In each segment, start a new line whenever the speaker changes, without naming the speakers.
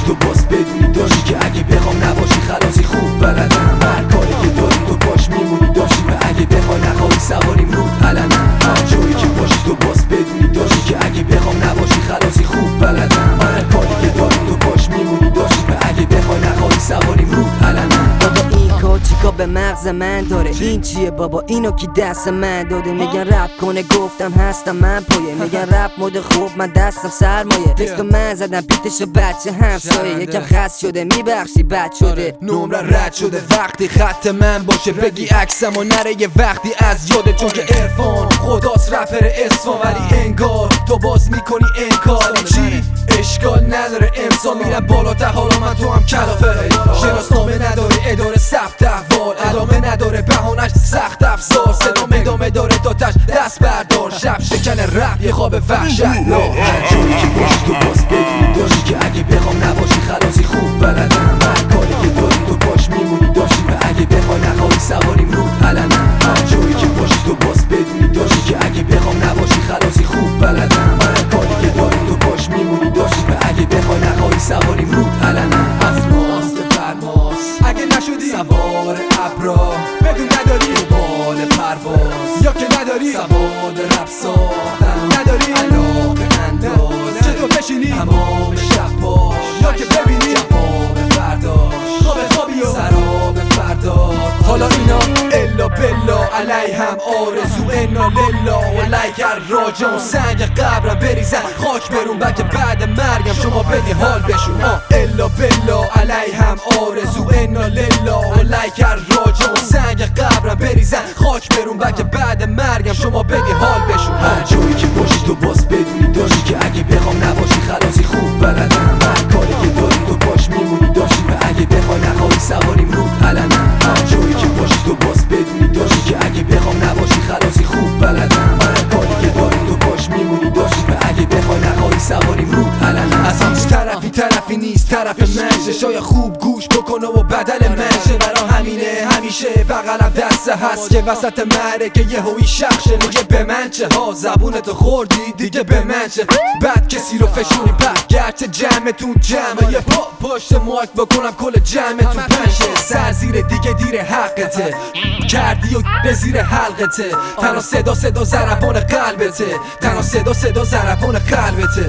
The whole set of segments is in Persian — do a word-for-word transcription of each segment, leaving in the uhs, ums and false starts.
تو باز بدونی داشتی که اگه بخوام نباشی خلاصی خوب بلدم. هر کاری که داری تو باش میمونی داشتی و اگه بخوای نخواهی سواریم رود علنا. هر جایی که باشی تو باز بدونی داشتی که اگه بخوام نباشی خلاصی خوب بلدم. هر کاری که داری تو باش میمونی داشتی و اگه بخوای نخواهی سواریم رود علنا.
بابا این کار چیکا به مغز من داره؟ این چیه بابا اینو کی دست من داده؟ میگن رپ کنه گفتم هستم من پایه. میگن رپ مود خوب من دستم سرمایه. تکستو من زدم بیتشو بچه همسایه. یکم خست شده میبخشی بد شده
نمره رد شده وقتی خط من باشه بگی عکسم و نره یه وقتی از یاده. چون که عرفان خداست رپر اصفان ولی انگار تو باز میکنی انکار. چی؟ اشکال نداره امضا میرم بالاتر حالا من تو هم کلافه. شناسنامه نداره اداره ثبت احوال علامه نداره بهانش سخت افزار. صدام ادامه داره تا تش دست بردار. شب شکن رپ یه خواب وحشت.
هر جایی که باشی تو باز بدونی داشتی که اگه بخوام نباشی خلاصی خوب بلدم. هر کاری که داری تو باش میمونی داشتی و اگه بخوای نخواهی سواریم رود علنا. هر جایی که باشی تو باز بدونی داشتی که اگه بخوام نباشی خلاصی خوب بلدم. هر کاری که داری تو باش میمونی داشتی و اگه بخوای نخواهی سواریم رود علنا.
از ماست فرماس اگه نشدی سوار ابرا بدون نداری بال پرواز یا که نداری سواد رپ ساختن نداری علاقه انداز چطور بشینی تمام شب پاش یا که ببینی جواب فرداش خواب خوابی و سراب فردا. حالا اینا الا بلا علیهم آرزو انا للا و لیکر راجع و سنگ قبرم بریزن خاک برون بلکه بعد مرگم شما بدی حال بشون. الا بلا علیهم آرزو انا للا و لیکر راجع و سنگ قبرم بریزن خاک برون بلکه بعد مرگم شما بدی حال بشون.
هر جایی که باشی تو باز بدونی داشتی که اگه بخوام نباشی خلاصی خوب بلدم. هر کاری که داری تو باش میمونی داشتی و اگه بخوای نخواهی سواریم رود علنا. هر جایی که باشی تو باز بدونی داشتی که اگه بخوام نباشی خلاصی خوب بلدم. هر کاری که داری تو باش میمونی داشتی و اگه بخوای نخواهی سواریم رود علنا.
از هیچ طرفی طرفی نیست طرف منشه. شاید خوب گوش بکنه و بدل منشه. برا همینه همیشه بغلم دسته هست که وسط معرکه یه هوی شخشه. میگه به من چه ها زبونتو خوردی دیگه به من چه. بعد کسی رو فشونی پک گرچه جمعتون جمعه. یه پا پشت مایک بکنم کل جمعتون پنشه. سر زیر دیگه دیر حقته کردی و به زیر حلقته. تنها صدا صدا ضربان قلبته. تنها صدا صدا ضربان قلبته.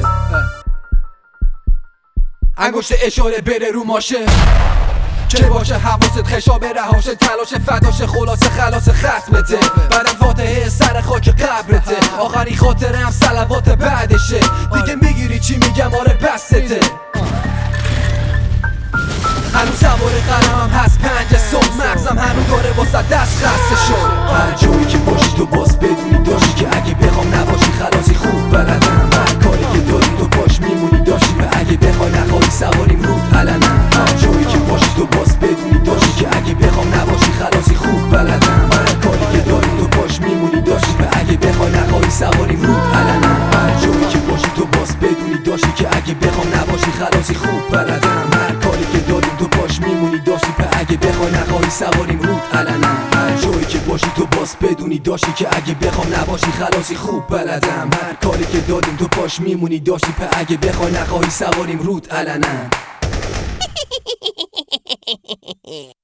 انگشت اشاره بره رو ماشه که باشه حواست خشاب رهاشه. تلاش فداشه خلاصه خلاص ختمته. بعدم فاتحه سر خاک قبرته. آخری خاطرم صلوات بعدشه. دیگه میگیری چی میگم آره بستته. هنوز سوار قلمم هست پنج صبح مغزم هنوز داره واسه دست خسته شد.
هر جایی که باشی تو باز بدونی داشتی که اگه بخوام نباشی خلاصی خوب بلدم. هر کاری که داری تو باش میمونی داشتی و اگه بخوای نخواهی سواریم رود علنا. هر جایی که باشی تو باز بدونی داشتی که اگه بخوام نباشی خلاصی خوب بلدم. هر کاری که داری تو باش میمونی داشتی و اگه بخوای نخواهی سواریم رود علنا. هر جایی که باشی تو باز بدونی داشتی که اگه بخوام نباشی خلاصی خوب بلدم. هر کاری که داری تو باش میمونی داشتی و اگه بخوای نخواهی سواریم رود علنا. هر جایی که باشی تو باز بدونی داشتی که اگه بخوام نباشی خلاصی خوب بلدم. هر کاری که دادیم تو پاش میمونی داشتی و اگه بخوای نخواهی سواریم رود علنا.